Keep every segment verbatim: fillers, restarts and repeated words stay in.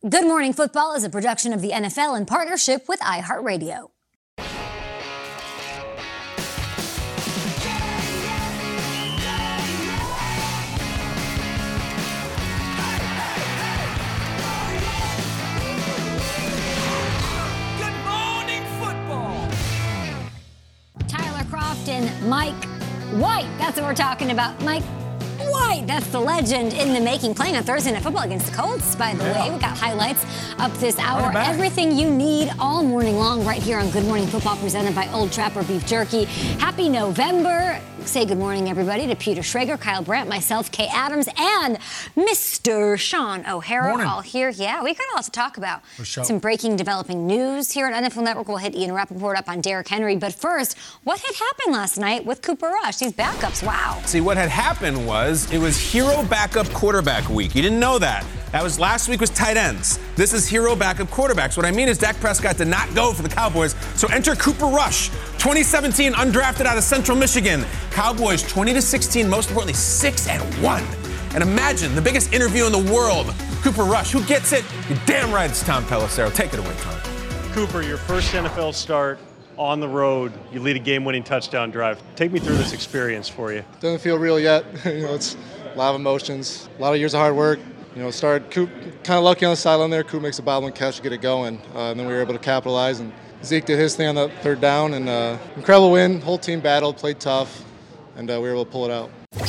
Good Morning Football is a production of the N F L in partnership with iHeartRadio. Good Morning Football. Tyler Kroft and Mike White. That's what we're talking about. Mike White, that's the legend in the making, playing on Thursday Night Football against the Colts, by the yeah. way. We got highlights up this hour. Everything you need all morning long right here on Good Morning Football, presented by Old Trapper Beef Jerky. Happy November. Say good morning, everybody, to Peter Schrager, Kyle Brandt, myself, Kay Adams, and Mister Sean O'Hara. Morning. All here. Yeah, we got a lot to talk about. Sure. Some breaking, developing news here at N F L Network. We'll hit Ian Rappaport up on Derrick Henry. But first, what had happened last night with Cooper Rush? These backups, wow. See, what had happened was it was hero backup quarterback week. You didn't know that. That was last week was tight ends. This is hero backup quarterbacks. What I mean is Dak Prescott did not go for the Cowboys. So enter Cooper Rush, twenty seventeen, undrafted out of Central Michigan. Cowboys twenty to sixteen, most importantly, six and one. And imagine the biggest interview in the world. Cooper Rush, who gets it? You're damn right it's Tom Pelissero. Take it away, Tom. Cooper, your first N F L start on the road. You lead a game-winning touchdown drive. Take me through this experience for you. Doesn't feel real yet. you know, it's a lot of emotions, a lot of years of hard work. You know, started Coop kind of lucky on the sideline there. Coop makes a bobbling catch to get it going, uh, and then we were able to capitalize. And Zeke did his thing on the third down, and uh, incredible win. Whole team battled, played tough, and uh, we were able to pull it out.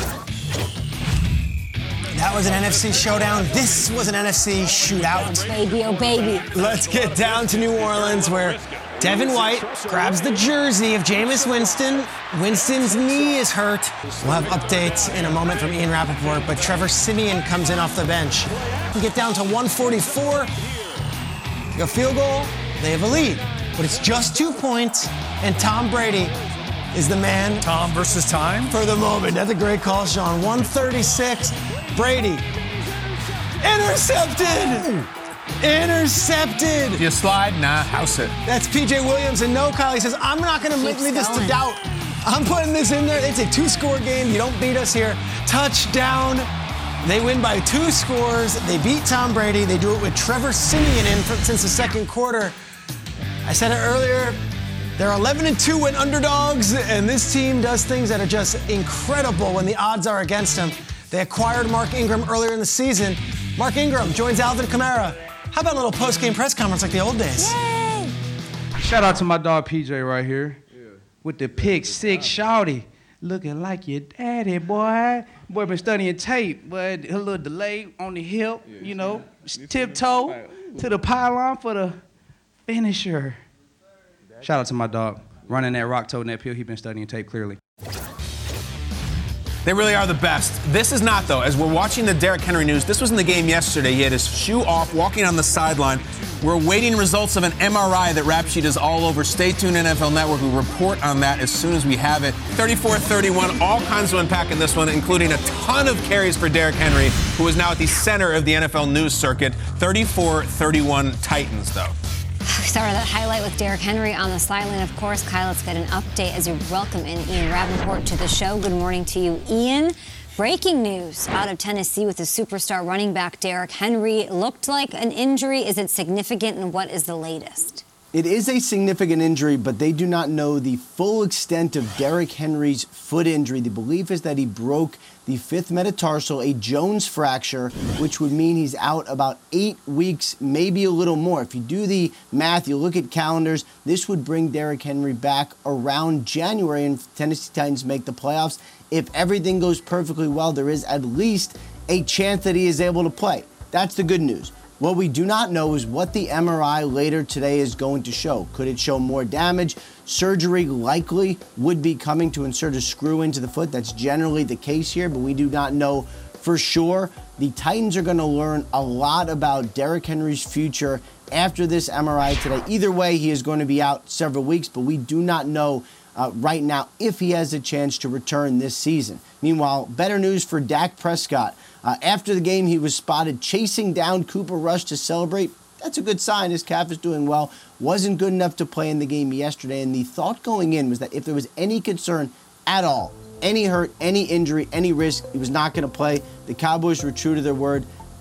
That was an N F C showdown. This was an N F C shootout. Baby, oh baby. Let's get down to New Orleans, where Devin White grabs the jersey of Jameis Winston. Winston's knee is hurt. We'll have updates in a moment from Ian Rappaport, but Trevor Siemian comes in off the bench. We get down to one forty-four. A field goal, they have a lead. But it's just two points, and Tom Brady is the man. Tom versus time? For the moment. That's a great call, Sean. one thirty-six. Brady. Intercepted! Intercepted! If you slide, nah, house it. That's P J Williams, and no, Kyle, he says, I'm not going to leave this to doubt. I'm putting this in there. It's a two-score game. You don't beat us here. Touchdown. They win by two scores. They beat Tom Brady. They do it with Trevor Siemian in for, since the second quarter. I said it earlier. They're eleven and two when underdogs, and this team does things that are just incredible when the odds are against them. They acquired Mark Ingram earlier in the season. Mark Ingram joins Alvin Kamara. How about a little post-game press conference like the old days? Yay! Shout out to my dog P J right here. Yeah. With the pick six shawty. Looking like your daddy, boy. Boy been studying tape, but a little delay on the hip, yeah, you know. Yeah. Tiptoe to the pylon for the finisher. Shout out to my dog. Running that rock toe in that pill. He been studying tape clearly. They really are the best. This is not, though. As we're watching the Derrick Henry news, this was in the game yesterday. He had his shoe off, walking on the sideline. We're awaiting results of an M R I that Rap Sheet is all over. Stay tuned, N F L Network. We'll report on that as soon as we have it. thirty-four thirty-one, all kinds to unpack in this one, including a ton of carries for Derrick Henry, who is now at the center of the N F L news circuit. thirty-four thirty-one Titans, though. We started that highlight with Derrick Henry on the sideline. Of course, Kyle, let's get an update as you welcome in Ian Rappaport to the show. Good morning to you, Ian. Breaking news out of Tennessee with the superstar running back Derrick Henry. Looked like an injury. Is it significant, and what is the latest? It is a significant injury, but they do not know the full extent of Derrick Henry's foot injury. The belief is that he broke the fifth metatarsal, a Jones fracture, which would mean he's out about eight weeks, maybe a little more. If you do the math, you look at calendars, this would bring Derrick Henry back around January, and Tennessee Titans make the playoffs. If everything goes perfectly well, there is at least a chance that he is able to play. That's the good news. What we do not know is what the M R I later today is going to show. Could it show more damage? Surgery likely would be coming to insert a screw into the foot. That's generally the case here, but we do not know for sure. The Titans are going to learn a lot about Derrick Henry's future after this M R I today. Either way, he is going to be out several weeks, but we do not know uh, right now if he has a chance to return this season. Meanwhile, better news for Dak Prescott. Uh, after the game, he was spotted chasing down Cooper Rush to celebrate. That's a good sign. His calf is doing well. Wasn't good enough to play in the game yesterday. And the thought going in was that if there was any concern at all, any hurt, any injury, any risk, he was not going to play. The Cowboys were true to their word.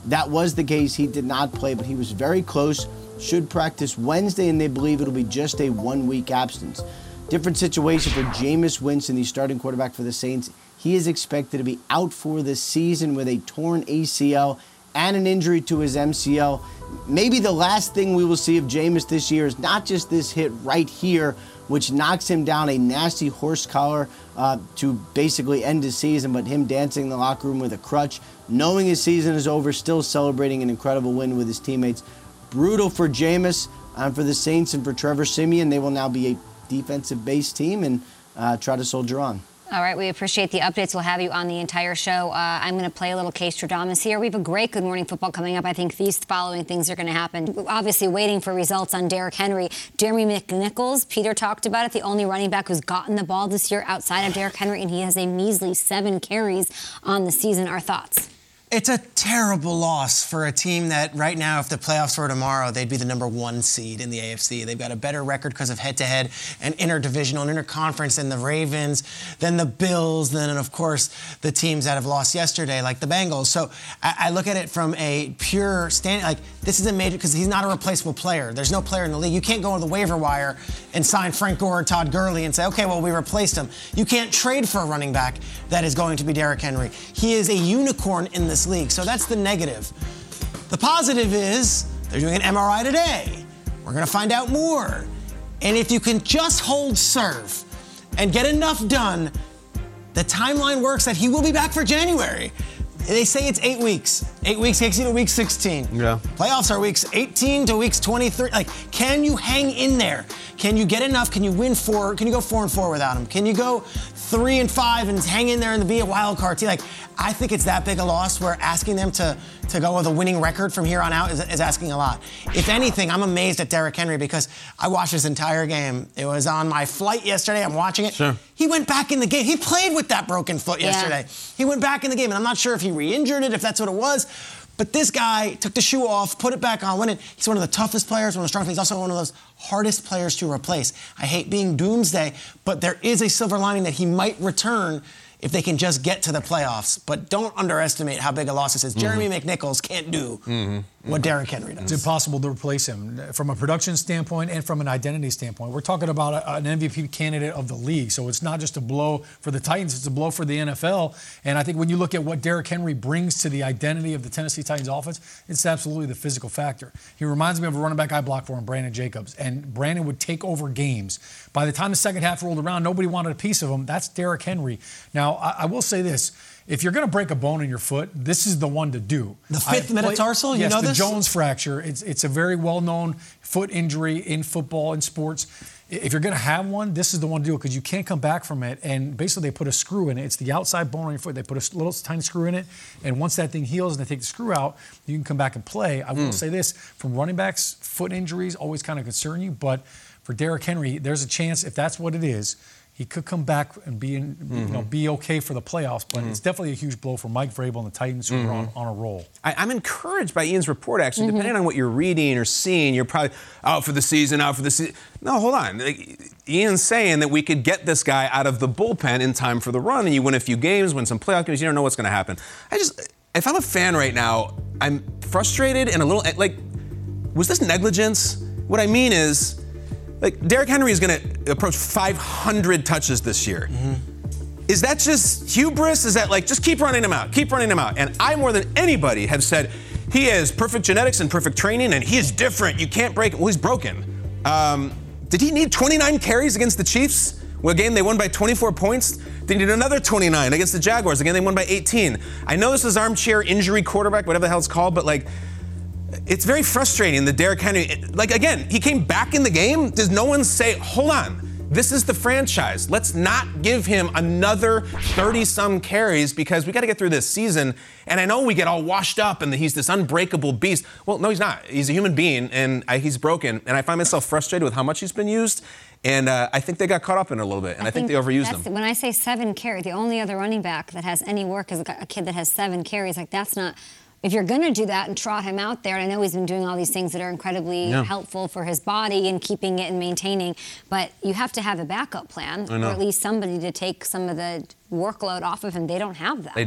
that was the case. He did not play, but he was very close. Should practice Wednesday, and they believe it'll be just a one-week absence. Different situation for Jameis Winston, the starting quarterback for the Saints. He is expected to be out for the season with a torn A C L and an injury to his M C L. Maybe the last thing we will see of Jameis this year is not just this hit right here, which knocks him down a nasty horse collar uh, to basically end his season, but him dancing in the locker room with a crutch, knowing his season is over, still celebrating an incredible win with his teammates. Brutal for Jameis, um, for the Saints, and for Trevor Siemian. They will now be a defensive-based team and uh, try to soldier on. All right, we appreciate the updates. We'll have you on the entire show. Uh, I'm going to play a little Case Stradamus here. We have a great Good Morning Football coming up. I think these following things are going to happen. Obviously, waiting for results on Derrick Henry. Jeremy McNichols, Peter talked about it, the only running back who's gotten the ball this year outside of Derrick Henry, and he has a measly seven carries on the season. Our thoughts? It's a terrible loss for a team that right now, if the playoffs were tomorrow, they'd be the number one seed in the A F C. They've got a better record because of head-to-head and interdivisional and interconference than the Ravens, than the Bills, than, of course, the teams that have lost yesterday, like the Bengals. So I, I look at it from a pure standing, like, this isn't major because he's not a replaceable player. There's no player in the league. You can't go to the waiver wire and sign Frank Gore or Todd Gurley and say, okay, well, we replaced him. You can't trade for a running back that is going to be Derrick Henry. He is a unicorn in this league. So that's the negative. The positive is they're doing an M R I today. We're going to find out more. And if you can just hold serve and get enough done, the timeline works that he will be back for January. They say it's eight weeks. Eight weeks takes you to week sixteen. Yeah. Playoffs are weeks eighteen to weeks twenty-three. Like, can you hang in there? Can you get enough? Can you win four? Can you go four and four without him? Can you go three and five and hang in there and be a wild card team? Like, I think it's that big a loss where asking them to, to go with a winning record from here on out is, is asking a lot. If anything, I'm amazed at Derrick Henry because I watched this entire game. It was on my flight yesterday. I'm watching it. Sure. He went back in the game. He played with that broken foot Yeah. yesterday. He went back in the game, and I'm not sure if he re-injured it, if that's what it was. But this guy took the shoe off, put it back on, went in. He's one of the toughest players, one of the strongest. He's also one of those hardest players to replace. I hate being doomsday, but there is a silver lining that he might return if they can just get to the playoffs. But don't underestimate how big a loss this is. Mm-hmm. Jeremy McNichols can't do mm-hmm. what Derrick Henry does. It's impossible to replace him from a production standpoint and from an identity standpoint. We're talking about a, an M V P candidate of the league, so it's not just a blow for the Titans, it's a blow for the N F L. And I think when you look at what Derrick Henry brings to the identity of the Tennessee Titans offense, it's absolutely the physical factor. He reminds me of a running back I blocked for him, Brandon Jacobs. And Brandon would take over games. By the time the second half rolled around, nobody wanted a piece of him. That's Derrick Henry. Now, I, I will say this. If you're going to break a bone in your foot, this is the one to do. The fifth I, metatarsal, you yes, know the this? Jones fracture. It's it's a very well-known foot injury in football and sports. If you're going to have one, this is the one to do it because you can't come back from it. And basically, they put a screw in it. It's the outside bone on your foot. They put a little tiny screw in it. And once that thing heals and they take the screw out, you can come back and play. I will Mm. say this. From running backs, foot injuries always kind of concern you. But for Derrick Henry, there's a chance, if that's what it is, he could come back and be, in, mm-hmm. you know, be okay for the playoffs, but mm-hmm. it's definitely a huge blow for Mike Vrabel and the Titans who mm-hmm. are on, on a roll. I, I'm encouraged by Ian's report, actually. Mm-hmm. Depending on what you're reading or seeing, you're probably out for the season, out for the season. No, hold on. Like, Ian's saying that we could get this guy out of the bullpen in time for the run, and you win a few games, win some playoff games. You don't know what's going to happen. I just, if I'm a fan right now, I'm frustrated and a little, like, was this negligence? What I mean is, like, Derrick Henry is going to approach five hundred touches this year. Mm-hmm. Is that just hubris? Is that like, just keep running him out, keep running him out? And I, more than anybody, have said he has perfect genetics and perfect training, and he is different. You can't break him. Well, he's broken. Um, did he need twenty-nine carries against the Chiefs? Well, a game they won by twenty-four points. They need another twenty-nine against the Jaguars. Again, they won by eighteen. I know this is armchair injury quarterback, whatever the hell it's called, but like, it's very frustrating that Derrick Henry, like, again, he came back in the game. Does no one say, hold on, this is the franchise. Let's not give him another thirty-some carries because we got to get through this season. And I know we get all washed up and that he's this unbreakable beast. Well, no, he's not. He's a human being, and I, he's broken. And I find myself frustrated with how much he's been used. And uh, I think they got caught up in it a little bit, and I, I think, think they overused him. When I say seven carries, the only other running back that has any work is a kid that has seven carries. Like, that's not... If you're going to do that and trot him out there, and I know he's been doing all these things that are incredibly yeah. helpful for his body and keeping it and maintaining, but you have to have a backup plan, or at least somebody to take some of the workload off of him. They don't have that. They don't.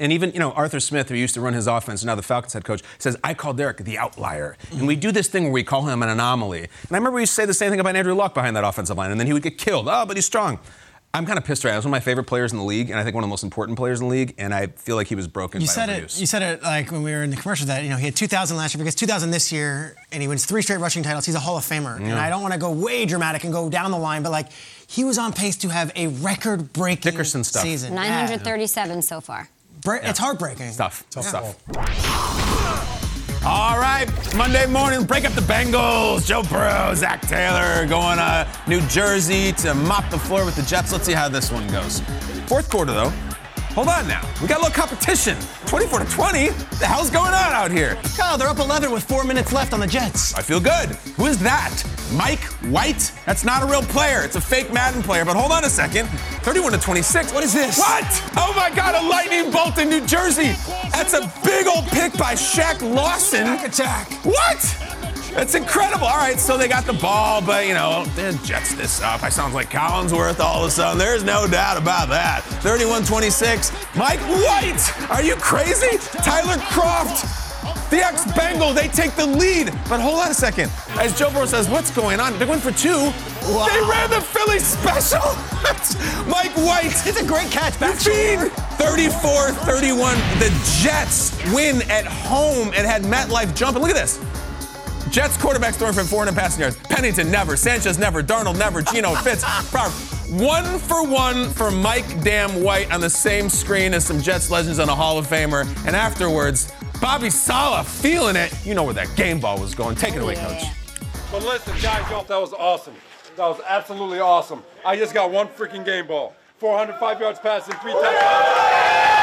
And even, you know, Arthur Smith, who used to run his offense, now the Falcons head coach, says, I call Derek the outlier. Mm-hmm. And we do this thing where we call him an anomaly. And I remember we used to say the same thing about Andrew Luck behind that offensive line, and then he would get killed. Oh, but he's strong. I'm kind of pissed right now. He's one of my favorite players in the league, and I think one of the most important players in the league, and I feel like he was broken you by said overuse. it. You said it like when we were in the commercial that, you know, he had two thousand last year, because two thousand this year, and he wins three straight rushing titles. He's a Hall of Famer. Yeah. And I don't want to go way dramatic and go down the line, but, like, he was on pace to have a record-breaking Dickerson stuff. season. nine hundred thirty-seven yeah. so far. Bra- yeah. It's heartbreaking. It's tough. Tough yeah. stuff. All right, Monday morning, break up the Bengals. Joe Burrow, Zach Taylor going to New Jersey to mop the floor with the Jets. Let's see how this one goes. Fourth quarter, though. Hold on now. We got a little competition. twenty-four to twenty. What the hell's going on out here? Kyle, they're up eleven with four minutes left on the Jets. I feel good. Who is that? Mike White? That's not a real player. It's a fake Madden player. But hold on a second. thirty-one to twenty-six. What is this? What? Oh, my God, a lightning bolt in New Jersey. That's a big old pick by Shaq Lawson. Back attack. What? That's incredible. All right, so they got the ball, but, you know, they Jets this up. I sound like Collinsworth all of a sudden. There's no doubt about that. thirty-one twenty-six. Mike White. Are you crazy? Tyler Kroft. The ex-Bengal, they take the lead. But hold on a second. As Joe Burrow says, what's going on? They went for two. Wow. They ran the Philly special. Mike White. It's a great catch. Back thirty-four thirty-one. The Jets win at home and had MetLife jumping. Look at this. Jets quarterbacks throwing for four hundred passing yards. Pennington never. Sanchez never. Darnold never. Geno Fitz. One for one for Mike Damn White on the same screen as some Jets legends on a Hall of Famer. And afterwards, Bobby Saleh feeling it. You know where that game ball was going. Take it away, Coach. But listen, guys, y'all, that was awesome. That was absolutely awesome. I just got one freaking game ball. four hundred five yards passing, three touchdowns.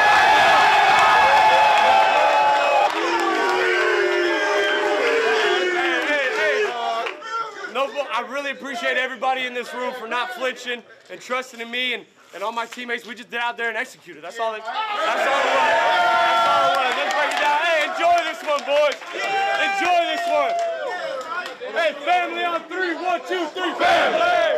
I really appreciate everybody in this room for not flinching and trusting in me and, and all my teammates. We just did out there and executed. That's all it, that's all it was. That's all it was. Let's break it down. Hey, enjoy this one, boys. Enjoy this one. Hey, family on three. One, two, three, family.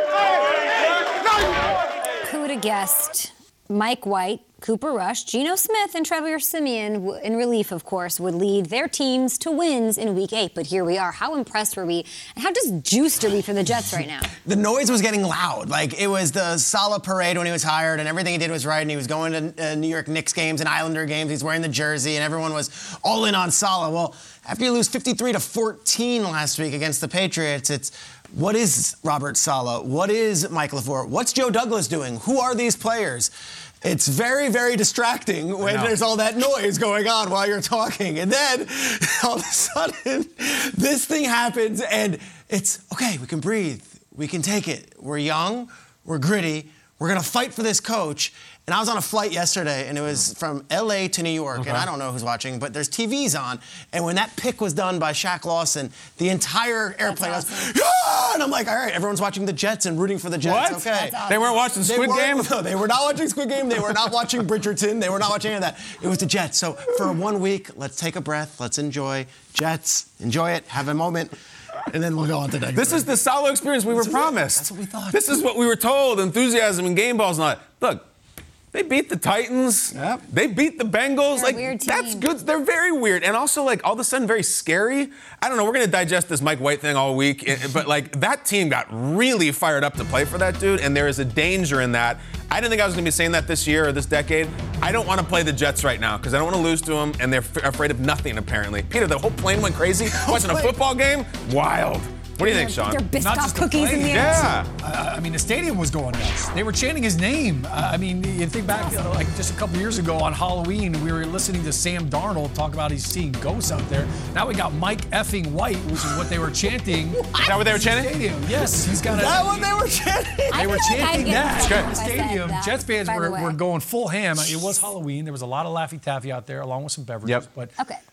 Who would have guessed Mike White, Cooper Rush, Geno Smith, and Trevor Siemian, in relief, of course, would lead their teams to wins in Week eight. But here we are. How impressed were we? And how just juiced are we for the Jets right now? The noise was getting loud. Like, it was the Saleh parade when he was hired, and everything he did was right, and he was going to uh, New York Knicks games and Islander games. He's wearing the jersey, and everyone was all in on Saleh. Well, after you lose fifty-three to fourteen last week against the Patriots, it's what is Robert Saleh? What is Mike LaFleur? What's Joe Douglas doing? Who are these players? It's very, very distracting when there's all that noise going on while you're talking. And then, all of a sudden, this thing happens, and it's, okay, we can breathe. We can take it. We're young. We're gritty. We're going to fight for this coach. And I was on a flight yesterday, and it was from L A to New York. Okay. And I don't know who's watching, but there's T Vs on. And when that pick was done by Shaq Lawson, the entire airplane was, awesome. Yeah! And I'm like, all right, everyone's watching the Jets and rooting for the Jets. What? Okay. Awesome. They weren't watching Squid they Game? No, they were not watching Squid Game. They were not watching Bridgerton. They were not watching any of that. It was the Jets. So for one week, let's take a breath. Let's enjoy Jets. Enjoy it. Have a moment. And then we'll go on to the next. This is the Saleh experience we were promised. That's what we thought. This is what we were told. Enthusiasm and game balls and all that. Look, they beat the Titans. Yep. They beat the Bengals. They're like a weird team. That's good. They're very weird. And also, like, all of a sudden very scary. I don't know, we're gonna digest this Mike White thing all week. But like that team got really fired up to play for that dude, and there is a danger in that. I didn't think I was gonna be saying that this year or this decade. I don't want to play the Jets right now because I don't want to lose to them, and they're f- afraid of nothing apparently. Peter, the whole plane went crazy watching a football game. Wild. What do you think, Sean? They're Biscoff Not just the cookies plane. in the air. Yeah. Uh, I mean, the stadium was going nuts. They were chanting his name. Uh, I mean, you think back, uh, like just a couple years ago on Halloween, we were listening to Sam Darnold talk about he's seeing ghosts out there. Now we got Mike effing White, which is what they were chanting. Is that what they were chanting? Stadium. Yes, he's got a. Is that what they were chanting? They were chanting that. that. The stadium. That, Jets fans by the were, way. were going full ham. It was Halloween. There was a lot of Laffy Taffy out there, along with some beverages. Yep. But Okay.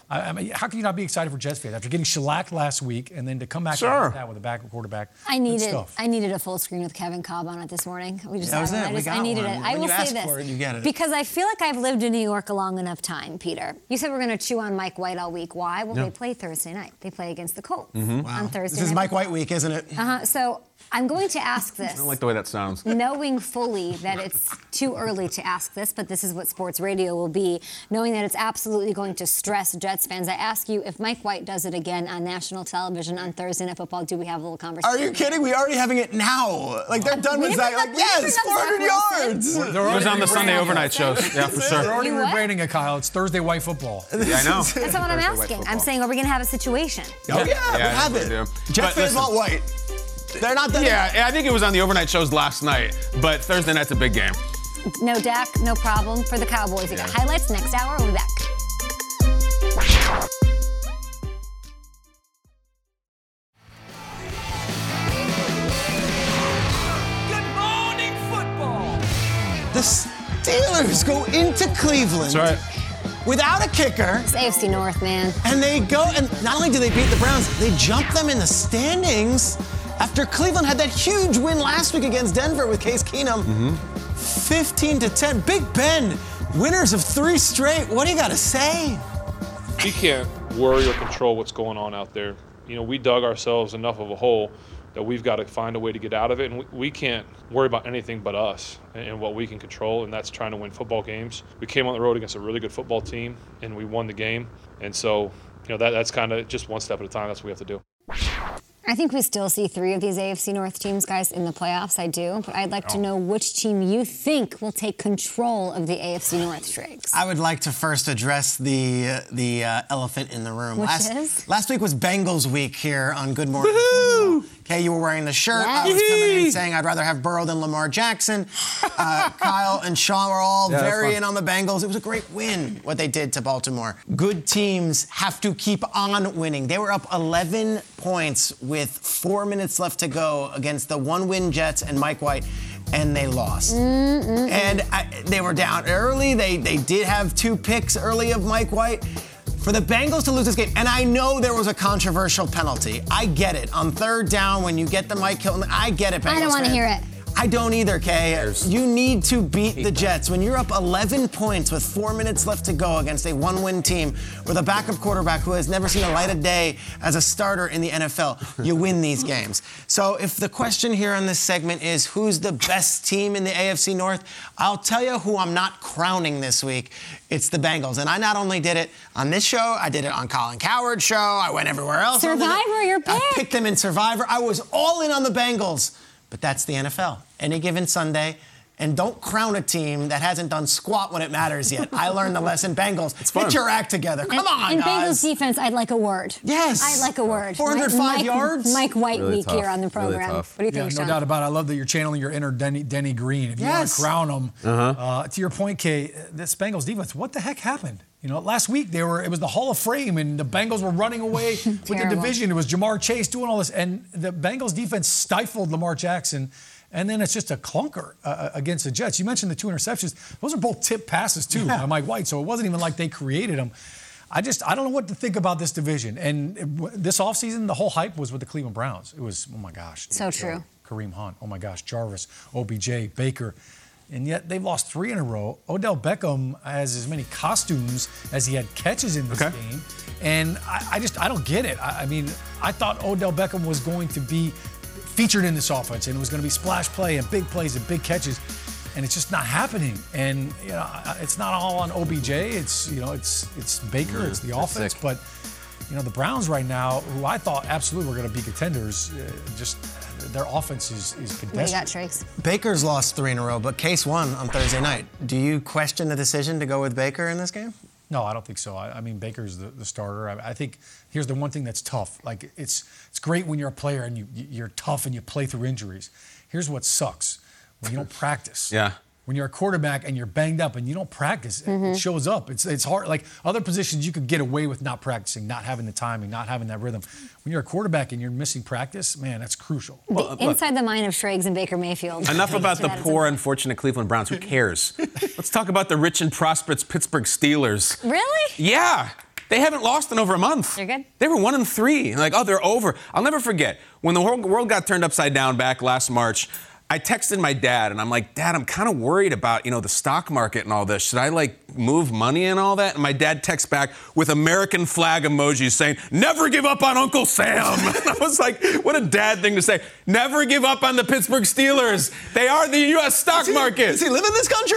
I, I mean, how can you not be excited for Jets fans after getting shellacked last week and then to come back Sure. like that with a backup quarterback? I needed stuff. I needed a full screen with Kevin Cobb on it this morning. We just That was had it. one. I, We just, got I needed one. it. I When will you say ask this for it, you get it. because I feel like I've lived in New York a long enough time, Peter. You said we're going to chew on Mike White all week. Why? Well, Yeah. they play Thursday night. They play against the Colts Mhm. Wow. on Thursday. This is night. Mike White week, isn't it? Uh-huh. So I'm going to ask I this. don't like the way that sounds. Knowing fully that it's too early to ask this, but this is what sports radio will be, knowing that it's absolutely going to stress Jets fans, I ask you, if Mike White does it again on national television on Thursday Night Football, do we have a little conversation? Are you kidding? We're already having it now. Like, they're done We with didn't Zach. bring Like, up- we yes, didn't bring four up hundred Zach yards. Wilson. They're It was on the rebranding Sunday it. overnight shows. Yeah, for They're sure. already You what? rebranding it, Kyle. It's Thursday White Football. Yeah, I know. That's not what I'm Thursday White asking. I'm Football. saying, are we going to have a situation? Oh, yeah, we Yeah, have we it. do. Jet But fans listen- want White. They're not done. Yeah, I think it was on the overnight shows last night, but Thursday night's a big game. No Dak, no problem for the Cowboys. We got highlights next hour. We'll be back. Good morning, football. The Steelers go into Cleveland That's right. without a kicker. It's A F C North, man. And they go, and not only do they beat the Browns, they jump them in the standings after Cleveland had that huge win last week against Denver with Case Keenum. fifteen to ten. Big Ben, winners of three straight. What do you got to say? We can't worry or control what's going on out there. You know, we dug ourselves enough of a hole that we've got to find a way to get out of it, and we, we can't worry about anything but us and, and what we can control, and that's trying to win football games. We came on the road against a really good football team, and we won the game, and so, you know, that that's kind of just one step at a time. That's what we have to do. I think we still see three of these A F C North teams, guys, in the playoffs. I do. But I'd like to know which team you think will take control of the A F C North, Triggs. I would like to first address the uh, the uh, elephant in the room. Which last, is? last week was Bengals week here on Good Morning Football. Okay, you were wearing the shirt. Yes. I was coming in saying I'd rather have Burrow than Lamar Jackson. Uh, Kyle and Sean were all Yeah, that's very fun. in on the Bengals. It was a great win, what they did to Baltimore. Good teams have to keep on winning. They were up eleven points with four minutes left to go against the one-win Jets and Mike White, and they lost. Mm-mm. And I, they were down early. They they did have two picks early of Mike White. For the Bengals to lose this game, and I know there was a controversial penalty. I get it. On third down, when you get the Mike Hilton, I get it, Bengals I don't want to fans. hear it. I don't either, Kay. You need to beat the Jets. When you're up eleven points with four minutes left to go against a one-win team with a backup quarterback who has never seen a light of day as a starter in the N F L, you win these games. So if the question here on this segment is who's the best team in the A F C North, I'll tell you who I'm not crowning this week. It's the Bengals. And I not only did it on this show, I did it on Colin Cowherd's show. I went everywhere else. Survivor, your pick. I picked them in Survivor. I was all in on the Bengals. But that's the N F L. Any given Sunday. And don't crown a team that hasn't done squat when it matters yet. I learned the lesson. Bengals, It's fun. get your act together. Come and, on, and guys. Bengals defense, I'd like a word. Yes. I'd like a word. four hundred five Mike, yards? Mike White Really week tough. here on the Really program. tough. What do you Yeah, think, no Sean? doubt about it. I love that you're channeling your inner Denny, Denny Green. If you want Yes. to crown him, Uh-huh. uh, to your point, Kay, this Bengals defense, what the heck happened? You know, last week they were it was the Hall of Fame, and the Bengals were running away with the Terrible. division. It was Jamar Chase doing all this, and the Bengals defense stifled Lamar Jackson. And then it's just a clunker uh, against the Jets. You mentioned the two interceptions; those are both tip passes too by Mike White. So it wasn't even like they created them. I just I don't know what to think about this division. And it, this offseason, the whole hype was with the Cleveland Browns. It was oh my gosh, So true. Kareem Hunt, oh my gosh, Jarvis, O B J, Baker. And yet they've lost three in a row. Odell Beckham has as many costumes as he had catches in this Okay. game. And I, I just, I don't get it. I, I mean, I thought Odell Beckham was going to be featured in this offense and it was going to be splash play and big plays and big catches. And it's just not happening. And, you know, it's not all on O B J. It's, you know, it's it's Baker, it's the offense. sick. But, you know, the Browns right now, who I thought absolutely were going to be contenders, uh, just their offense is, is What do you pedestrian. got, Triggs? Baker's lost three in a row, but Case won on Thursday night. Do you question the decision to go with Baker in this game? No, I don't think so. I, I mean, Baker's the, the starter. I, I think here's the one thing that's tough. Like it's it's great when you're a player and you you're tough and you play through injuries. Here's what sucks: when you don't practice. Yeah. When you're a quarterback and you're banged up and you don't practice, it- it shows up. It's it's hard. Like other positions, you could get away with not practicing, not having the timing, not having that rhythm. When you're a quarterback and you're missing practice, man, that's crucial. The inside the mind of Triggs and Baker Mayfield. Enough about the That is poor, a- unfortunate Cleveland Browns. Who cares? Let's talk about the rich and prosperous Pittsburgh Steelers. Really? Yeah. They haven't lost in over a month. They're good. They were one and three. Like, oh, they're over. I'll never forget when the world, world got turned upside down back last March. I texted my dad, and I'm like, Dad, I'm kind of worried about, you know, the stock market and all this. Should I, like, move money and all that? And my dad texts back with American flag emojis saying, never give up on Uncle Sam. And I was like, what a dad thing to say. Never give up on the Pittsburgh Steelers. They are the U S stock Does he, market. Does he live in this country?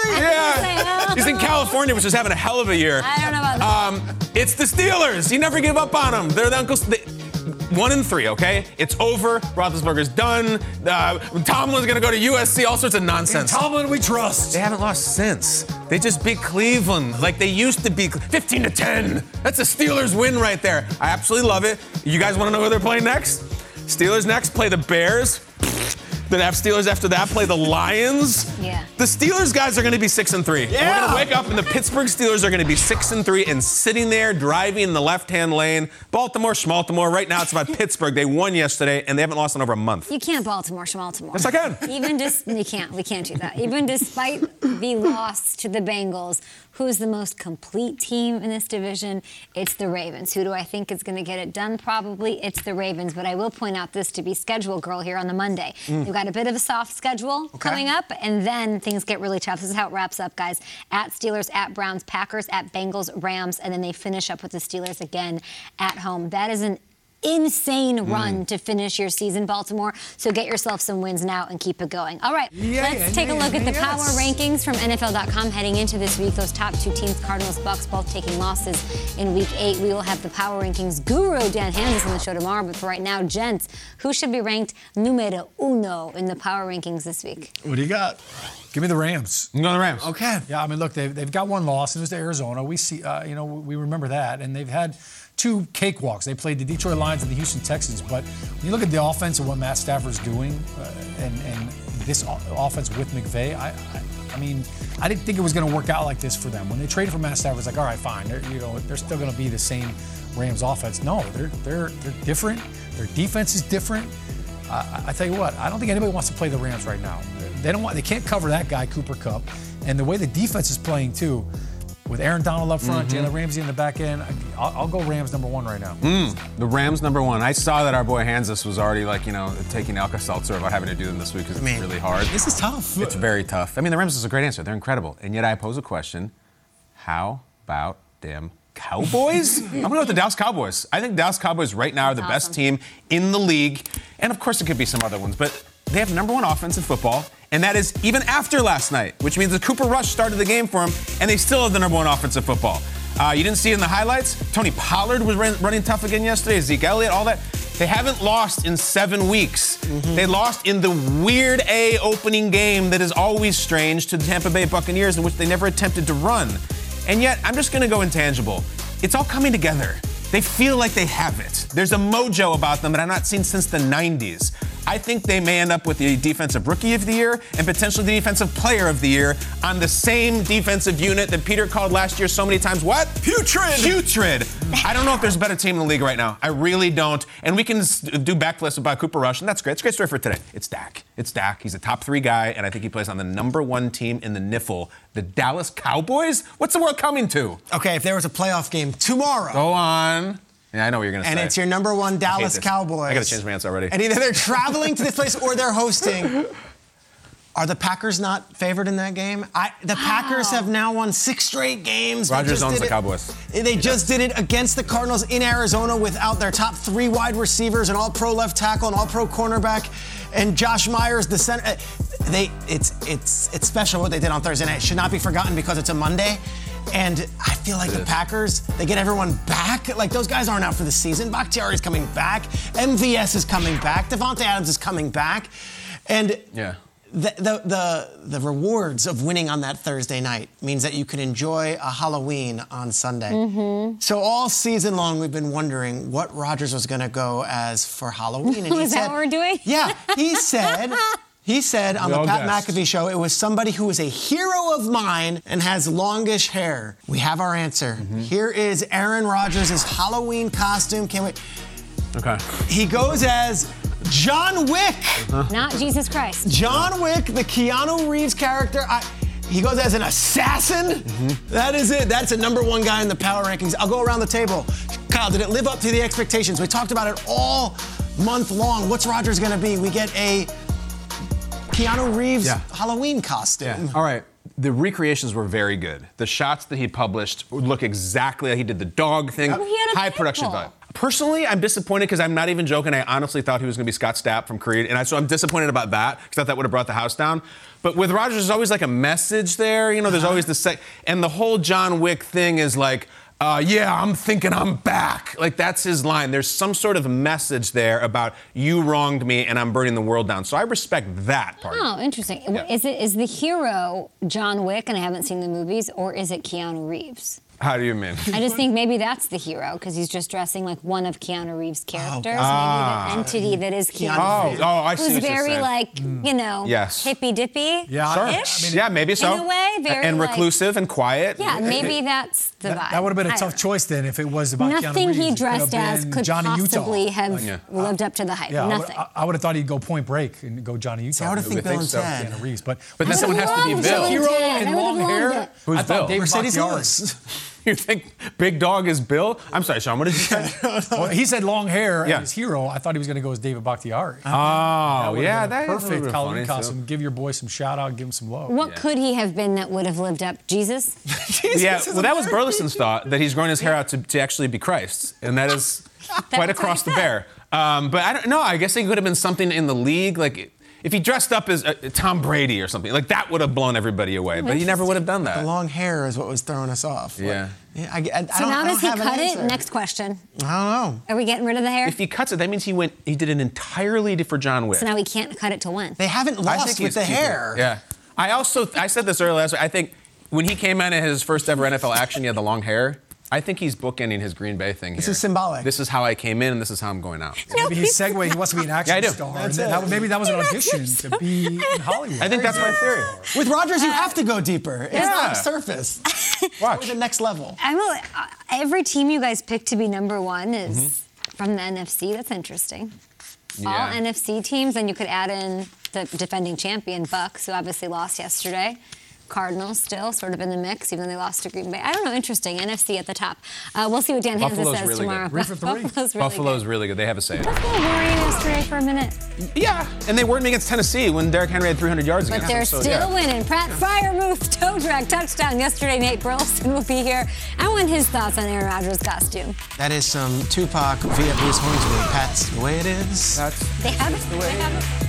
Yeah. He's in California, which is having a hell of a year. I don't know about that. Um, it's the Steelers. You never give up on them. They're the Uncle... They, One and three, okay? It's over. Roethlisberger's done. Uh, Tomlin's gonna go to U S C. All sorts of nonsense. In Tomlin, we trust. They haven't lost since. They just beat Cleveland like they used to beat. fifteen to ten. That's a Steelers win right there. I absolutely love it. You guys want to know who they're playing next? Steelers next play the Bears. Then have Steelers after that play the Lions. Yeah. The Steelers guys are going to be six and three. Yeah. We're going to wake up and the Pittsburgh Steelers are going to be six and three and sitting there driving in the left-hand lane. Baltimore, Schmaltimore. Right now it's about Pittsburgh. They won yesterday and they haven't lost in over a month. You can't Baltimore, Schmaltimore. Yes, I can. Even just you can't. We can't do that. Even despite the loss to the Bengals, who's the most complete team in this division? It's the Ravens. Who do I think is going to get it done? Probably it's the Ravens. But I will point out this to be schedule girl here on the Monday. Mm. You've got a bit of a soft schedule okay. coming up, and then things get really tough. This is how it wraps up, guys. At Steelers, at Browns, Packers, at Bengals, Rams, and then they finish up with the Steelers again at home. That is an insane run mm. to finish your season, Baltimore. So get yourself some wins now and keep it going. All right, yeah, let's yeah, take yeah, a look yeah, at the yes. power rankings from N F L dot com heading into this week. Those top two teams, Cardinals, Bucks, both taking losses in week eight. We will have the power rankings guru, Dan Hansis, on the show tomorrow. But for right now, gents, who should be ranked numero uno in the power rankings this week? What do you got? Give me the Rams. You go the Rams. Okay. Yeah, I mean, look, they've, they've got one loss, and it was to Arizona. We see, uh, you know, we remember that. And they've had two cakewalks. They played the Detroit Lions and the Houston Texans. But when you look at the offense and what Matt Stafford's doing, uh, and, and this offense with McVay, I, I, I mean, I didn't think it was going to work out like this for them. When they traded for Matt Stafford, it's like, all right, fine. They're, you know, they're still going to be the same Rams offense. No, they're they're they're different. Their defense is different. Uh, I tell you what, I don't think anybody wants to play the Rams right now. They don't want. They can't cover that guy, Cooper Kupp, and the way the defense is playing too, with Aaron Donald up front, mm-hmm. Jalen Ramsey in the back end. I'll, I'll go Rams number one right now. Mm, the Rams number one. I saw that our boy Hansis was already like you know taking Alka-Seltzer about having to do them this week because it's Man, really hard. This is tough. It's very tough. I mean, the Rams is a great answer. They're incredible, and yet I pose a question: how about them Cowboys? I'm going with the Dallas Cowboys. I think Dallas Cowboys right now are the awesome. best team in the league, and of course it could be some other ones, but they have number one offense in football. And that is even after last night, which means that Cooper Rush started the game for him, and they still have the number one offense in football. Uh, you didn't see it in the highlights. Tony Pollard was run, running tough again yesterday. Zeke Elliott, all that. They haven't lost in seven weeks. Mm-hmm. They lost in the weird A opening game that is always strange to the Tampa Bay Buccaneers, in which they never attempted to run. And yet, I'm just going to go intangible. It's all coming together. They feel like they have it. There's a mojo about them that I've not seen since the nineties. I think they may end up with the Defensive Rookie of the Year and potentially the Defensive Player of the Year on the same defensive unit that Peter called last year so many times. What? Putrid. Putrid. I don't know if there's a better team in the league right now. I really don't. And we can do backflips about Cooper Rush, and that's great. It's a great story for today. It's Dak. It's Dak. He's a top three guy, and I think he plays on the number one team in the N F L, the Dallas Cowboys. What's the world coming to? Okay, if there was a playoff game tomorrow. Go on. Yeah, I know what you're going to say. And it's your number one Dallas Cowboys. I got to change my answer already. And either they're traveling to this place or they're hosting. Are the Packers not favored in that game? I, the wow. Packers have now won six straight games. Rodgers owns the Cowboys. They just did it against the Cardinals in Arizona without their top three wide receivers, an all-pro left tackle, an all-pro cornerback, and Josh Myers, the center. They, it's, it's, it's special what they did on Thursday night. It should not be forgotten because it's a Monday. And I feel like it the is. Packers, they get everyone back. Like, those guys aren't out for the season. Bakhtiari's coming back. M V S is coming back. Devontae Adams is coming back. And yeah. the, the, the, the rewards of winning on that Thursday night means that you can enjoy a Halloween on Sunday. Mm-hmm. So all season long, we've been wondering what Rodgers was going to go as for Halloween. And he Is said, that what we're doing? Yeah. He said... He said on we the Pat guessed. McAfee show, it was somebody who is a hero of mine and has longish hair. We have our answer. Mm-hmm. Here is Aaron Rodgers' Halloween costume. Can't wait. Okay. He goes as John Wick. Uh-huh. Not Jesus Christ. John Wick, the Keanu Reeves character. I, He goes as an assassin? Mm-hmm. That is it. That's a number one guy in the power rankings. I'll go around the table. Kyle, did it live up to the expectations? We talked about it all month long. What's Rodgers going to be? We get a Keanu Reeves yeah. Halloween costume. Yeah. All right. The recreations were very good. The shots that he published look exactly like he did the dog thing. Oh, he had a High pitbull. production value. Personally, I'm disappointed because I'm not even joking. I honestly thought he was going to be Scott Stapp from Creed, and I, so I'm disappointed about that because I thought that would have brought the house down. But with Rodgers, there's always like a message there. You know, there's always the sec- and the whole John Wick thing is like, uh, yeah, I'm thinking I'm back. Like that's his line. There's some sort of message there about you wronged me and I'm burning the world down. So I respect that part. Oh, interesting. Yeah. Is it is the hero John Wick, and I haven't seen the movies, or is it Keanu Reeves? How do you mean? I just think maybe that's the hero because he's just dressing like one of Keanu Reeves' characters. Oh, ah. Maybe the entity that is Keanu oh, Reeves. Oh, I see Who's what you're very saying. like, Mm. you know, Yes. hippy dippy. Yeah, Sure. Ish? I mean, yeah, maybe so. In a way, very and like- reclusive and quiet. Yeah, maybe that's the That, vibe. that would have been a I tough don't choice then if it was about know. Keanu Nothing Reeves. he It could dressed have as been could Johnny possibly Utah. have Like, yeah. lived up to the hype. Yeah, Nothing. I would, I would have thought he'd go Point Break and go Johnny Utah. See, I would have think Bill and so. Ted. Keanu Reeves, but But then I someone has to be love Bill. Bill and hero Ted. and I long would've loved hair. it. Who's I thought Bill? David Mercedes Bakhtiari. Lewis. You think Big Dog is Bill? I'm sorry, Sean. What did you say? Well, he said long hair Yeah. and his hero. I thought he was going to go as David Bakhtiari. Oh, would've yeah, been a that is a perfect little Halloween funny, costume. too. Give your boy some shout out, give him some love. What could he have been that would have lived up? Jesus? Yeah, well, that was Burleson's thought, that he's growing his hair out to, to actually be Christ. And that is quite That's across the what he bear. Um, but I don't know. I guess he could have been something in the league. Like, if he dressed up as uh, Tom Brady or something, like that would have blown everybody away. But he never would have done The that. long hair is what was throwing us off. Yeah. Yeah, I, I, I So don't, now I does he don't have cut an it? answer. Next question. I don't know. Are we getting rid of the hair? If he cuts it, that means he went. He did an entirely different John Wick. So now we can't cut it to when? They haven't I lost think with he's the keeping hair. it. Yeah. I also I said this earlier last week. I think when he came out in his first ever N F L action, he had the long hair. I think he's bookending his Green Bay thing This here. is symbolic. This is how I came in, and this is how I'm going out. Maybe his segue, he wants to be an action Yeah, I do. star. That's and it. that, maybe that was an audition to be in Hollywood. I think that's my theory. With Rodgers, you have to go deeper. It's Yeah. not surface. Watch. Or the next level. I'm a, uh, every team you guys picked to be number one is Mm-hmm. from the N F C. That's interesting. All Yeah. N F C teams, and you could add in the defending champion Bucks, who obviously lost yesterday. Cardinals still sort of in the mix, even though they lost to Green Bay. I don't know, interesting. N F C at the top. Uh, we'll see what Dan Hansen Buffalo's says really tomorrow. good. Three for three. Buffalo's really Buffalo's good. really good. They have a say. Buffalo worrying yesterday for a minute, Yeah, and they weren't against Tennessee when Derrick Henry had three hundred yards but against they're them. so, still yeah. winning. Pratt Fryermuth toe drag touchdown yesterday. Nate Burleson will be here. I want his thoughts on Aaron Rodgers' costume. That is some Tupac via Bruce Hornsby. Pat's the way it is. That's They have it. They have it.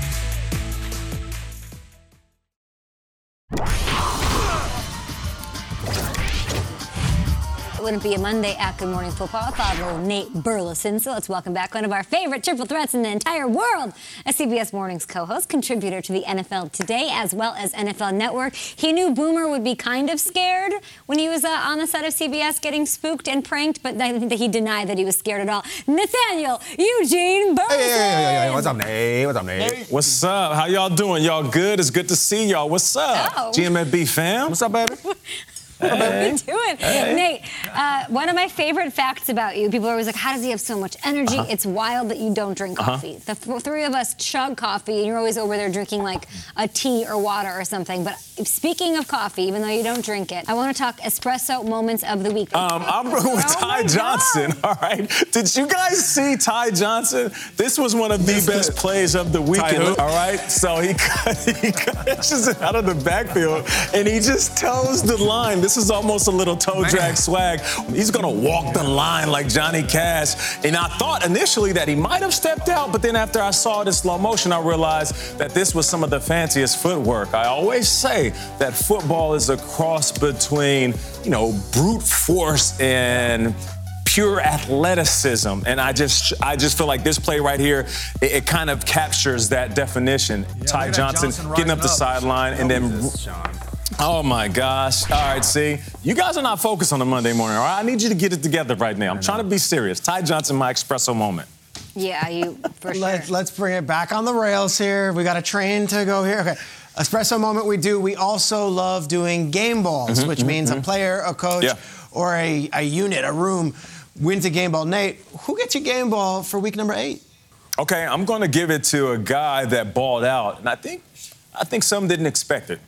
It wouldn't be a Monday at Good Morning Football without little Nate Burleson. So let's welcome back one of our favorite triple threats in the entire world, a C B S Mornings co-host, contributor to the N F L Today, as well as N F L Network. He knew Boomer would be kind of scared when he was uh, on the set of C B S getting spooked and pranked, but I think that he denied that he was scared at all. Nathaniel Eugene Burleson. Hey, hey, hey, hey, what's up, Nate? What's up, Nate? What's up? How y'all doing? Y'all good? It's good to see y'all. What's up? Oh. G M F B fam? What's up, baby? What are you doing? Nate, uh, one of my favorite facts about you, people are always like, how does he have so much energy? Uh-huh. It's wild that you don't drink coffee. The th- three of us chug coffee, and you're always over there drinking like a tea or water or something. But speaking of coffee, even though you don't drink it, I want to talk espresso moments of the week. Um, I'm with Oh Ty my Johnson, all right? Did you guys see Ty Johnson? This was one of the best plays of the weekend, who? all right? So he, he catches it out of the backfield, and he just toes the line. This is almost a little toe drag swag. He's going to walk the line like Johnny Cash. And I thought initially that he might have stepped out, but then after I saw it in slow motion, I realized that this was some of the fanciest footwork. I always say that football is a cross between, you know, brute force and pure athleticism, and I just I just feel like this play right here, it, it kind of captures that definition. Yeah, Ty look at Johnson, Johnson getting up the rising up. sideline and then. This, Sean. Oh my gosh. All right, see, you guys are not focused on a Monday morning, all right? I need you to get it together right now. I'm trying to be serious. Ty Johnson, my espresso moment. Yeah, you, for sure. Let's, let's bring it back on the rails here. We got a train to go here. Okay. Espresso moment we do. We also love doing game balls, Mm-hmm, which mm-hmm, means mm-hmm. a player, a coach, Yeah. or a, a unit, a room wins a game ball. Nate, who gets your game ball for week number eight? Okay, I'm going to give it to a guy that balled out, and I think I think some didn't expect it.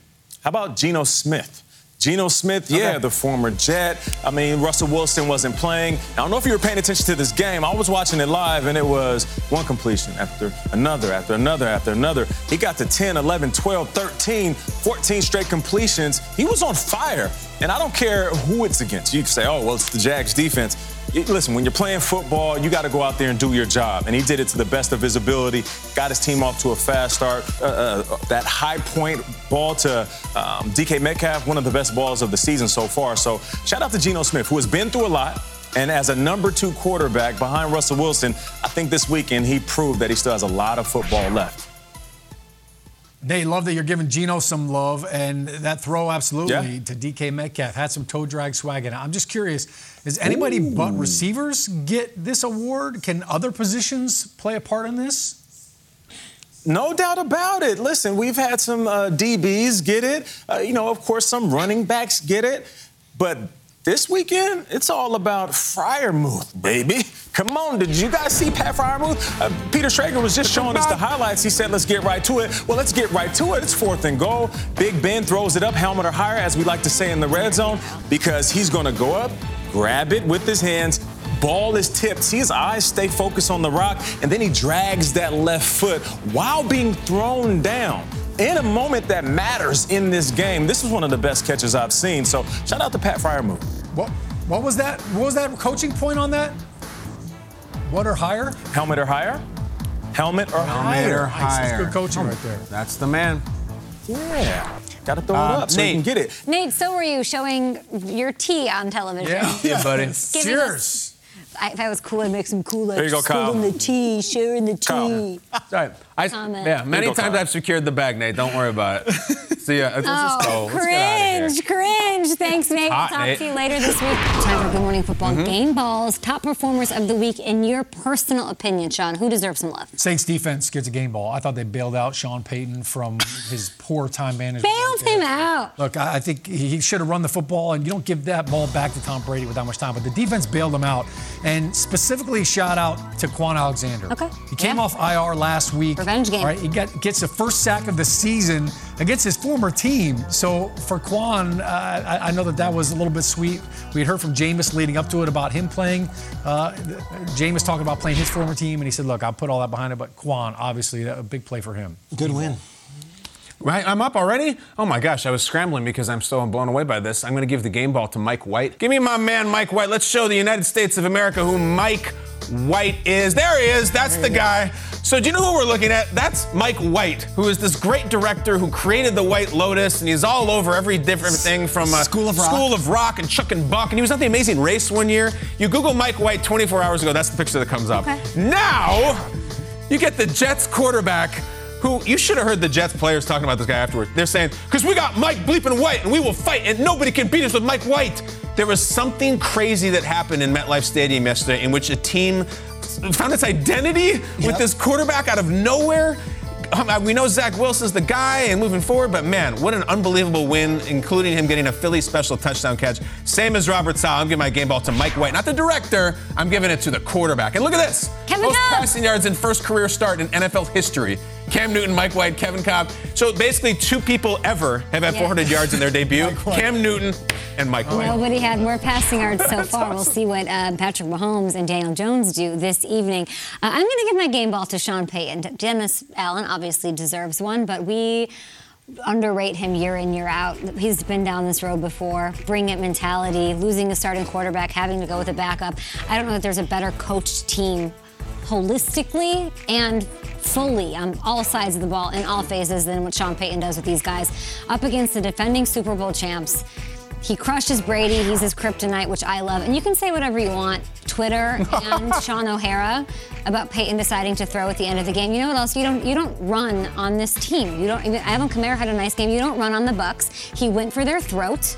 How about Geno Smith? Geno Smith, yeah, okay. The former Jet. I mean, Russell Wilson wasn't playing. I don't know if you were paying attention to this game. I was watching it live, and it was one completion after another, after another, after another. He got to ten, eleven, twelve, thirteen, fourteen straight completions. He was on fire. And I don't care who it's against. You can say, oh, well, it's the Jags defense. Listen, when you're playing football, you got to go out there and do your job. And he did it to the best of his ability, got his team off to a fast start. Uh, uh, that high point ball to um, D K Metcalf, one of the best balls of the season so far. So shout out to Geno Smith, who has been through a lot. And as a number two quarterback behind Russell Wilson, I think this weekend he proved that he still has a lot of football left. They love that you're giving Geno some love, and that throw absolutely yeah. to D K Metcalf had some toe drag swag in it. I'm just curious, does anybody Ooh. but receivers get this award? Can other positions play a part in this? No doubt about it. Listen, we've had some uh, D Bs get it. Uh, you know, of course, some running backs get it. But this weekend, it's all about Freiermuth, baby. Come on, did you guys see Pat Freiermuth? Uh, Peter Schrager was just showing us the highlights. He said, let's get right to it. Well, let's get right to it. It's fourth and goal. Big Ben throws it up, helmet or higher, as we like to say in the red zone, because he's going to go up, grab it with his hands. Ball is tipped. See his eyes stay focused on the rock, and then he drags that left foot while being thrown down. In a moment that matters in this game, this is one of the best catches I've seen. So shout out to Pat Freiermuth. What, what was that? What was that coaching point on that? What or higher? Helmet or higher? Helmet or Helmet higher? Helmet or higher. That's good coaching right there. That's the man. Yeah. Got to throw uh, it up so Nate. you can get it. Nate, so were you showing your tea on television? Yeah, yeah buddy. Cheers. I, if I was cool, I'd make some cool, like, there you go, Kyle. spilling the tea, sharing the tea. Sorry. I, Comment. yeah, many go, times Kyle. I've secured the bag, Nate. Don't worry about it. See ya. Let's, Oh, let's go. Let's get out of here. cringe, cringe. Thanks, Nate. We'll hot, talk Nate. to you later this week. Time for Good Morning Football Mm-hmm. Game Balls. Top performers of the week, in your personal opinion, Sean. Who deserves some love? Saints defense gets a game ball. I thought they bailed out Sean Payton from his poor time management. Bailed him out. Look, I I think he should have run the football, and you don't give that ball back to Tom Brady with that much time. But the defense bailed him out, and specifically shout out to Quan Alexander. Okay. He came Yeah. off I R last week. Revenge game. All right, he got, gets the first sack of the season against his former team. So for Quan, uh, I, I know that that was a little bit sweet. We had heard from Jameis leading up to it about him playing. Uh, Jameis talking about playing his former team, and he said, look, I'll put all that behind it. But Quan, obviously, a big play for him. Good win. Right, I'm up already? Oh my gosh, I was scrambling because I'm so blown away by this. I'm going to give the game ball to Mike White. Give me my man, Mike White. Let's show the United States of America who Mike White is. There he is. That's the guy. So do you know who we're looking at? That's Mike White, who is this great director who created the White Lotus, and he's all over every different thing from uh, School of Rock. School of Rock and Chuck and Buck, and he was at the Amazing Race one year. You Google Mike White twenty-four hours ago, that's the picture that comes up. Okay. Now, you get the Jets quarterback who, you should have heard the Jets players talking about this guy afterward. They're saying, because we got Mike bleeping White, and we will fight, and nobody can beat us with Mike White. There was something crazy that happened in MetLife Stadium yesterday in which a team found its identity yep. with this quarterback out of nowhere. Um, we know Zach Wilson's the guy and moving forward, but man, what an unbelievable win, including him getting a Philly special touchdown catch. Same as Robert Saleh. I'm giving my game ball to Mike White, not the director. I'm giving it to the quarterback. And look at this. Kevin Most Cobb. passing yards in first career start in N F L history. Cam Newton, Mike White, Kevin Cobb. So basically two people ever have had Yeah. four hundred yards in their debut. Cam Newton and Mike White. Nobody had more passing yards so far. Awesome. We'll see what uh, Patrick Mahomes and Daniel Jones do this evening. Uh, I'm going to give my game ball to Sean Payton. Dennis Allen obviously deserves one, but we underrate him year in, year out. He's been down this road before. Bring it mentality, losing a starting quarterback, having to go with a backup. I don't know that there's a better coached team holistically and fully on all sides of the ball in all phases than what Sean Payton does with these guys. Up against the defending Super Bowl champs. He crushes Brady. He's his kryptonite, which I love. And you can say whatever you want, Twitter and Sean O'Hara, about Peyton deciding to throw at the end of the game. You know what else? You don't you don't run on this team. You don't even Alvin Kamara had a nice game. You don't run on the Bucs. He went for their throat.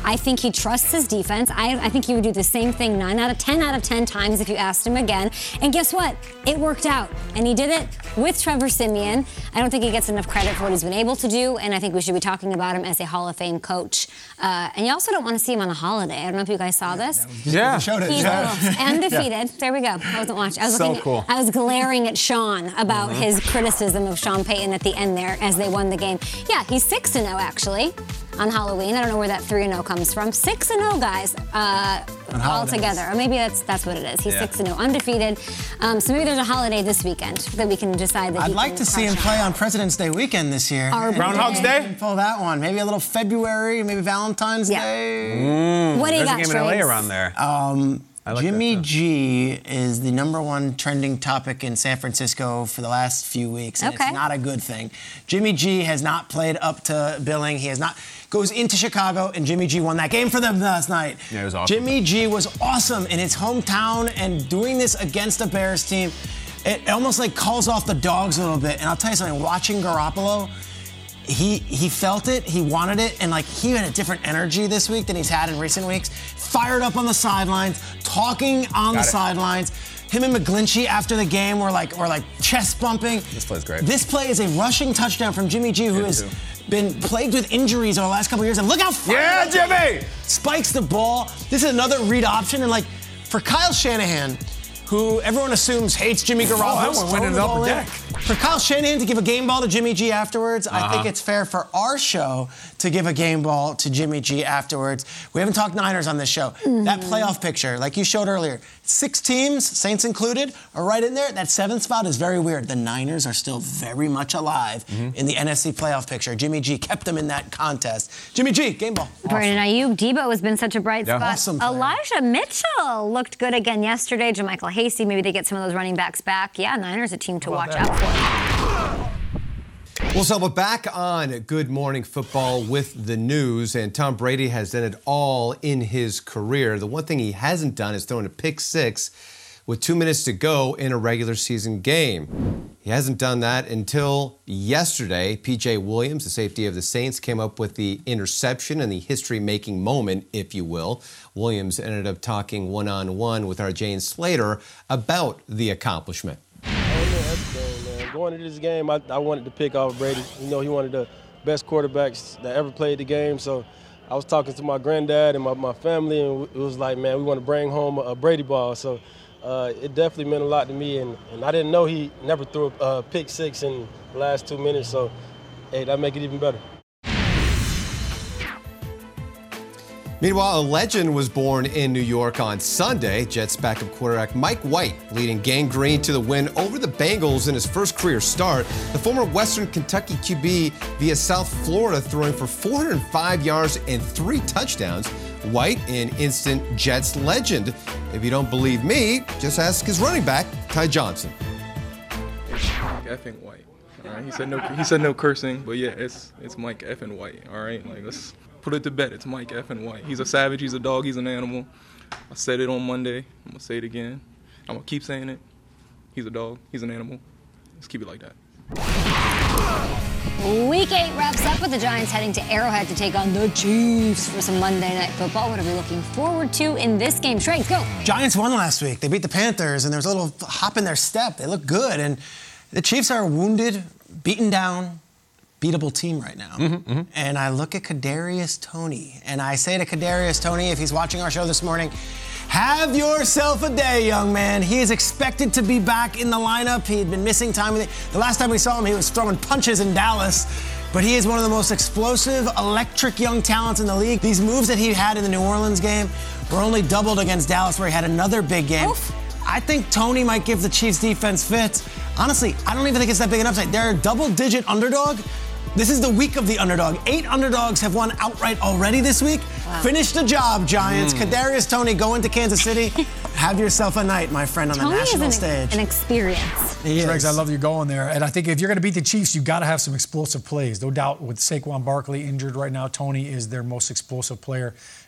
I think he trusts his defense. I, I think he would do the same thing nine out of ten out of ten times if you asked him again. And guess what? It worked out. And he did it with Trevor Siemian. I don't think he gets enough credit for what he's been able to do, and I think we should be talking about him as a Hall of Fame coach. Uh, and you also don't want to see him on a holiday. I don't know if you guys saw this. Yeah. Showed it. He's Yeah. undefeated. Yeah. There we go. I wasn't watching. I was So looking, cool. I was glaring at Sean about Mm-hmm. his criticism of Sean Payton at the end there as they won the game. Yeah, he's six and oh actually on Halloween. I don't know where that three and oh comes from. six and oh, guys, uh, all together. Or maybe that's that's what it is. He's Yeah. six and oh, undefeated. Um, so maybe there's a holiday this weekend that we can decide that I'd he like can to see him crush play on. on President's Day weekend this year. Arbor Groundhog's Day. Day? Pull that one. Maybe a little February, maybe Valentine's Yeah. Day. Mm, What do you there's got, a game in L A Triggs? around there. Um, I like Jimmy that, too. G is the number one trending topic in San Francisco for the last few weeks, and Okay. it's not a good thing. Jimmy G has not played up to billing. He has not goes into Chicago, and Jimmy G won that game for them last night. Yeah, it was awesome. Jimmy G was awesome in his hometown, and doing this against a Bears team, it almost like calls off the dogs a little bit. And I'll tell you something, watching Garoppolo, he he felt it, he wanted it, and like he had a different energy this week than he's had in recent weeks. Fired up on the sidelines, talking on Got the it. sidelines. Him and McGlinchey after the game were like were like chest bumping. This play's great. This play is a rushing touchdown from Jimmy G, who Good, has too. been plagued with injuries over the last couple of years. And look how far Yeah, Jimmy! spikes the ball. This is another read option, and like for Kyle Shanahan, who everyone assumes hates Jimmy Garoppolo. Oh, that one went in the upper deck. For Kyle Shanahan to give a game ball to Jimmy G afterwards, I Uh-huh. think it's fair for our show to give a game ball to Jimmy G afterwards. We haven't talked Niners on this show. That playoff picture, like you showed earlier, six teams, Saints included, are right in there. That seventh spot is very weird. The Niners are still very much alive in the N F C playoff picture. Jimmy G kept them in that contest. Jimmy G, game ball. Brandon Ayuk, Debo has been such a bright Yeah. spot. Awesome player. Elijah Mitchell looked good again yesterday. JaMychal Hasty, maybe they get some of those running backs back. Yeah, Niners a team to watch out for. Well, so we're back on Good Morning Football with the news, and Tom Brady has done it all in his career. The one thing he hasn't done is thrown a pick six with two minutes to go in a regular season game. He hasn't done that until yesterday. P J Williams, the safety of the Saints, came up with the interception and the history-making moment, if you will. Williams ended up talking one-on-one with our Jane Slater about the accomplishment. Going into this game, I, I wanted to pick off Brady. You know, he one of the best quarterbacks that ever played the game. So I was talking to my granddad and my, my family, and it was like, man, we want to bring home a, a Brady ball. So uh, it definitely meant a lot to me. And, and I didn't know he never threw a uh, pick six in the last two minutes. So, hey, that make it even better. Meanwhile, a legend was born in New York on Sunday. Jets backup quarterback Mike White leading Gang Green to the win over the Bengals in his first career start. The former Western Kentucky Q B via South Florida throwing for four hundred five yards and three touchdowns. White, an instant Jets legend. If you don't believe me, just ask his running back, Ty Johnson. Mike effing White. All right, he said no. He said no cursing, but yeah, it's it's Mike effing White. All right, like let's put it to bed. It's Mike effing White. He's a savage. He's a dog. He's an animal. I said it on Monday. I'm gonna say it again. I'm gonna keep saying it. He's a dog. He's an animal. Let's keep it like that. Week eight wraps up with the Giants heading to Arrowhead to take on the Chiefs for some Monday Night Football. What are we looking forward to in this game? Trey, go. Giants won last week. They beat the Panthers, and there was a little hop in their step. They look good, and the Chiefs are wounded, beaten down, beatable team right now. Mm-hmm, mm-hmm. And I look at Kadarius Toney, and I say to Kadarius Toney, if he's watching our show this morning, have yourself a day, young man. He is expected to be back in the lineup. He had been missing time with it. The last time we saw him, he was throwing punches in Dallas. But he is one of the most explosive, electric young talents in the league. These moves that he had in the New Orleans game were only doubled against Dallas, where he had another big game. Oof. I think Toney might give the Chiefs defense fits. Honestly, I don't even think it's that big an upside. They're a double-digit underdog. This is the week of the underdog. Eight underdogs have won outright already this week. Wow. Finish the job, Giants. Mm. Kadarius Toney, go into Kansas City. Have yourself a night, my friend, on Toney the national is an, stage. an experience. Triggs, I love you going there. And I think if you're going to beat the Chiefs, you've got to have some explosive plays. No doubt with Saquon Barkley injured right now, Toney is their most explosive player.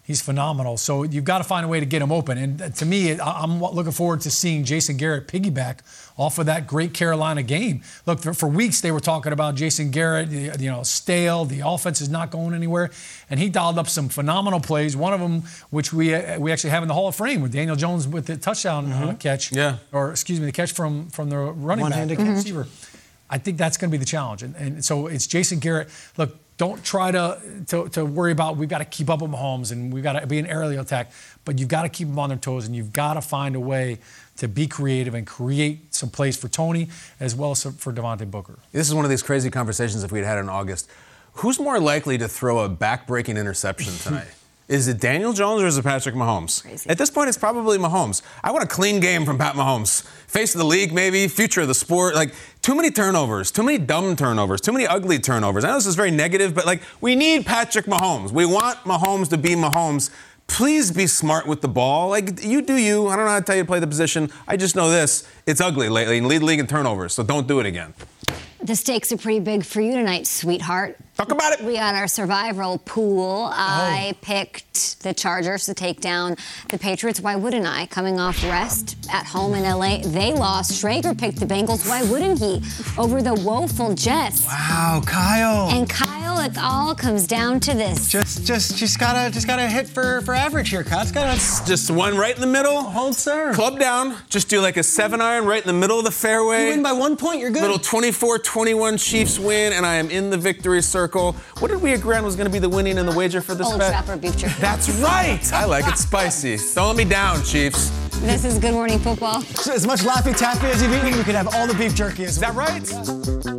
He's phenomenal. So you've got to find a way to get him open. And to me, I'm looking forward to seeing Jason Garrett piggyback off of that great Carolina game. Look, for, for weeks they were talking about Jason Garrett, you know, stale. The offense is not going anywhere. And he dialed up some phenomenal plays. One of them, which we uh, we actually have in the Hall of Fame, with Daniel Jones with the touchdown mm-hmm. uh, catch. Yeah. Or, excuse me, the catch from, from the running One-handed back, catch. receiver. I think that's going to be the challenge. And, and so it's Jason Garrett. Look, don't try to, to, to worry about we've got to keep up with Mahomes and we've got to be an aerial attack, but you've got to keep them on their toes and you've got to find a way to be creative and create some plays for Tony as well as for Devontae Booker. This is one of these crazy conversations if we'd had it in August. Who's more likely to throw a back-breaking interception tonight? Is it Daniel Jones or is it Patrick Mahomes? Crazy. At this point, it's probably Mahomes. I want a clean game from Pat Mahomes. Face of the league, maybe, future of the sport. Like, too many turnovers, too many dumb turnovers, too many ugly turnovers. I know this is very negative, but, like, we need Patrick Mahomes. We want Mahomes to be Mahomes. Please be smart with the ball. Like, you do you. I don't know how to tell you to play the position. I just know this. It's ugly lately and lead the league in turnovers, so don't do it again. The stakes are pretty big for you tonight, sweetheart. Talk about it. We got our survival pool. Oh. I picked the Chargers to take down the Patriots. Why wouldn't I? Coming off rest at home in L A, they lost. Schrager picked the Bengals. Why wouldn't he? Over the woeful Jets. Wow, Kyle. And Kyle, it all comes down to this. Just, just, just gotta, just gotta hit for, for average here, Kyle. It's gotta just one right in the middle. Hold serve. Club down. Just do like a seven iron right in the middle of the fairway. You win by one point. You're good. Little twenty-four twenty-one Chiefs win, and I am in the victory circle. What did we agree on was going to be the winning and the wager for this Old bet? Trapper beef jerky. That's right. I like it spicy. Don't let me down, Chiefs. This is Good Morning Football. So as much Laffy Taffy as you've eaten, we could have all the beef jerky as well. Is that right?